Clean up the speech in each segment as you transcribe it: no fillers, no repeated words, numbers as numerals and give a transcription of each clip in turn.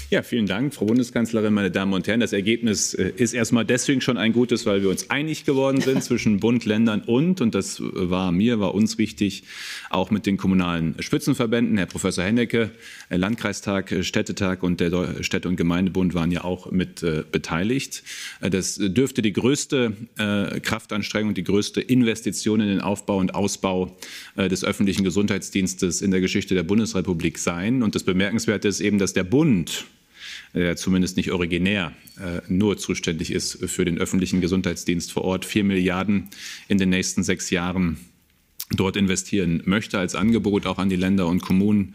Ja, vielen Dank, Frau Bundeskanzlerin, meine Damen und Herren. Das Ergebnis ist erstmal deswegen schon ein gutes, weil wir uns einig geworden sind zwischen Bund, Ländern und das war uns wichtig, auch mit den kommunalen Spitzenverbänden. Herr Professor Hennecke, Landkreistag, Städtetag und der Städte- und Gemeindebund waren ja auch mit beteiligt. Das dürfte die größte Kraftanstrengung, die größte Investition in den Aufbau und Ausbau des öffentlichen Gesundheitsdienstes in der Geschichte der Bundesrepublik sein. Und das Bemerkenswerte ist eben, dass der Bund, der zumindest nicht originär nur zuständig ist für den öffentlichen Gesundheitsdienst vor Ort, 4 Milliarden in den nächsten 6 Jahren dort investieren möchte als Angebot auch an die Länder und Kommunen,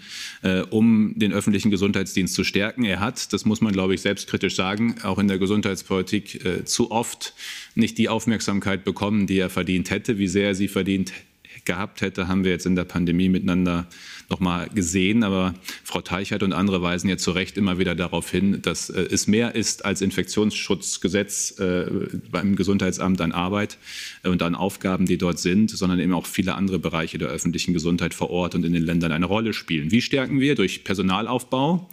um den öffentlichen Gesundheitsdienst zu stärken. Er hat, das muss man, glaube ich, selbstkritisch sagen, auch in der Gesundheitspolitik zu oft nicht die Aufmerksamkeit bekommen, die er verdient hätte. Wie sehr er sie verdient gehabt hätte, haben wir jetzt in der Pandemie miteinander noch mal gesehen. Aber Frau Teichert und andere weisen ja zu Recht immer wieder darauf hin, dass es mehr ist als Infektionsschutzgesetz beim Gesundheitsamt an Arbeit und an Aufgaben, die dort sind, sondern eben auch viele andere Bereiche der öffentlichen Gesundheit vor Ort und in den Ländern eine Rolle spielen. Wie stärken wir? Durch Personalaufbau.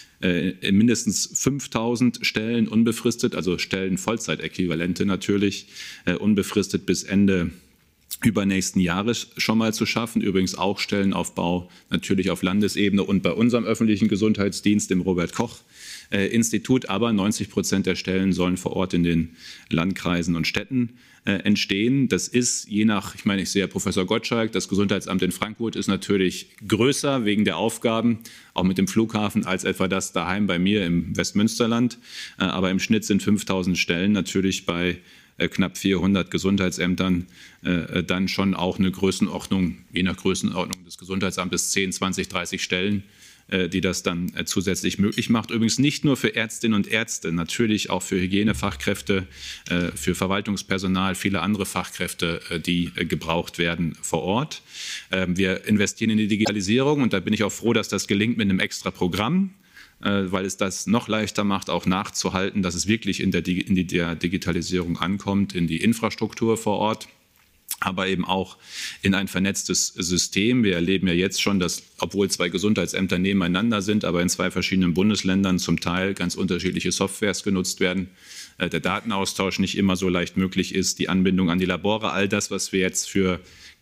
Mindestens 5.000 Stellen unbefristet, also Stellen Vollzeitäquivalente natürlich, unbefristet bis Ende übernächsten Jahres schon mal zu schaffen. Übrigens auch Stellenaufbau natürlich auf Landesebene und bei unserem öffentlichen Gesundheitsdienst im Robert-Koch-Institut. Aber 90% der Stellen sollen vor Ort in den Landkreisen und Städten entstehen. Das ist je nach, ich meine, ich sehe Herr Professor Gottschalk, das Gesundheitsamt in Frankfurt ist natürlich größer wegen der Aufgaben, auch mit dem Flughafen, als etwa das daheim bei mir im Westmünsterland. Aber im Schnitt sind 5.000 Stellen natürlich bei knapp 400 Gesundheitsämtern dann schon auch eine Größenordnung, je nach Größenordnung des Gesundheitsamtes 10, 20, 30 Stellen, die das dann zusätzlich möglich macht. Übrigens nicht nur für Ärztinnen und Ärzte, natürlich auch für Hygienefachkräfte, für Verwaltungspersonal, viele andere Fachkräfte, die gebraucht werden vor Ort. Wir investieren in die Digitalisierung und da bin ich auch froh, dass das gelingt mit einem extra Programm, weil es das noch leichter macht, auch nachzuhalten, dass es wirklich in der Digitalisierung ankommt, in die Infrastruktur vor Ort, aber eben auch in ein vernetztes System. Wir erleben ja jetzt schon, dass, obwohl 2 Gesundheitsämter nebeneinander sind, aber in 2 verschiedenen Bundesländern zum Teil ganz unterschiedliche Softwares genutzt werden, der Datenaustausch nicht immer so leicht möglich ist, die Anbindung an die Labore, all das, was wir jetzt für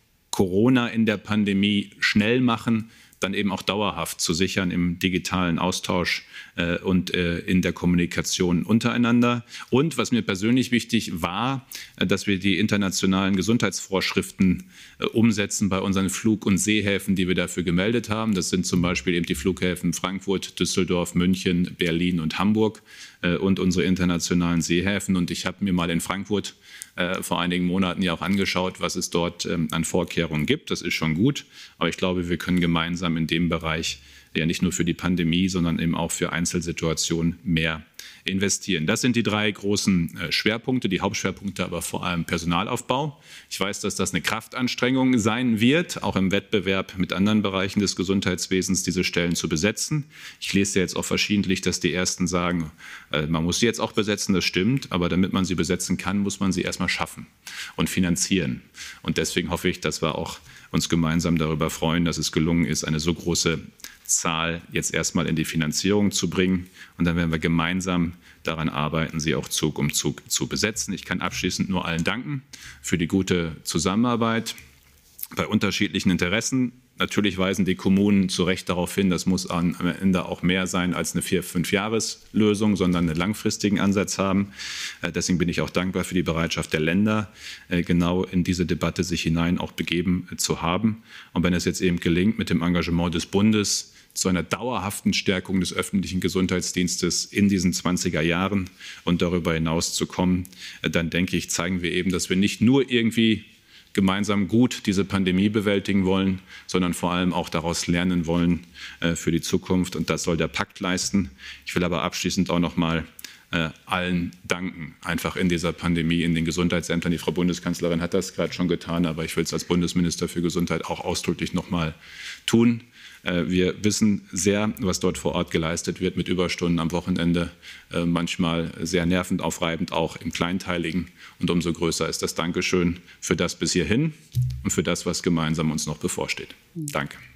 Corona in der Pandemie schnell machen, dann eben auch dauerhaft zu sichern im digitalen Austausch und in der Kommunikation untereinander. Und was mir persönlich wichtig war, dass wir die internationalen Gesundheitsvorschriften umsetzen bei unseren Flug- und Seehäfen, die wir dafür gemeldet haben. Das sind zum Beispiel eben die Flughäfen Frankfurt, Düsseldorf, München, Berlin und Hamburg und unsere internationalen Seehäfen. Und ich habe mir mal in Frankfurt vor einigen Monaten ja auch angeschaut, was es dort an Vorkehrungen gibt. Das ist schon gut, aber ich glaube, wir können gemeinsam in dem Bereich ja nicht nur für die Pandemie, sondern eben auch für Einzelsituationen mehr investieren. Das sind die 3 großen Schwerpunkte, die Hauptschwerpunkte, aber vor allem Personalaufbau. Ich weiß, dass das eine Kraftanstrengung sein wird, auch im Wettbewerb mit anderen Bereichen des Gesundheitswesens diese Stellen zu besetzen. Ich lese ja jetzt auch verschiedentlich, dass die Ersten sagen, man muss sie jetzt auch besetzen, das stimmt, aber damit man sie besetzen kann, muss man sie erstmal schaffen und finanzieren. Und deswegen hoffe ich, dass wir auch uns gemeinsam darüber freuen, dass es gelungen ist, eine so große Zahl jetzt erstmal in die Finanzierung zu bringen. Und dann werden wir gemeinsam daran arbeiten, sie auch Zug um Zug zu besetzen. Ich kann abschließend nur allen danken für die gute Zusammenarbeit bei unterschiedlichen Interessen. Natürlich weisen die Kommunen zu Recht darauf hin, das muss am Ende auch mehr sein als eine 4-5-Jahres-Lösung, sondern einen langfristigen Ansatz haben. Deswegen bin ich auch dankbar für die Bereitschaft der Länder, genau in diese Debatte sich hinein auch begeben zu haben. Und wenn es jetzt eben gelingt, mit dem Engagement des Bundes zu einer dauerhaften Stärkung des öffentlichen Gesundheitsdienstes in diesen 20er Jahren und darüber hinaus zu kommen, dann denke ich, zeigen wir eben, dass wir nicht nur irgendwie gemeinsam gut diese Pandemie bewältigen wollen, sondern vor allem auch daraus lernen wollen für die Zukunft. Und das soll der Pakt leisten. Ich will aber abschließend auch noch mal allen danken, einfach in dieser Pandemie, in den Gesundheitsämtern. Die Frau Bundeskanzlerin hat das gerade schon getan, aber ich will es als Bundesminister für Gesundheit auch ausdrücklich noch mal tun. Wir wissen sehr, was dort vor Ort geleistet wird mit Überstunden am Wochenende, manchmal sehr nervenaufreibend, auch im Kleinteiligen. Und umso größer ist das Dankeschön für das bis hierhin und für das, was gemeinsam uns noch bevorsteht. Danke.